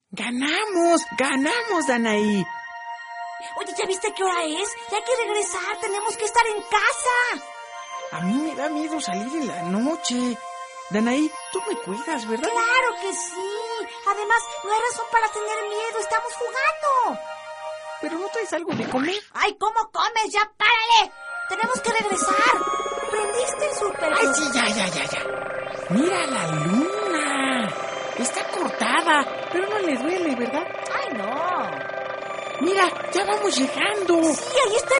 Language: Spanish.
¡Ganamos, Danaí! Oye, ¿ya viste qué hora es? Ya hay que regresar, tenemos que estar en casa. A mí me da miedo salir en la noche. Danaí, tú me cuidas, ¿verdad? ¡Claro que sí! Además, no hay razón para tener miedo, estamos jugando. ¿Pero no traes algo de comer? ¡Ay, cómo comes! ¡Ya párale! Tenemos que regresar. ¿Prendiste el súper? ¡Ay, sí, ya! ¡Mira la luna! Está cortada, pero no le duele, ¿verdad? ¡Ay, no! ¡Mira, ya vamos llegando! Sí, ahí está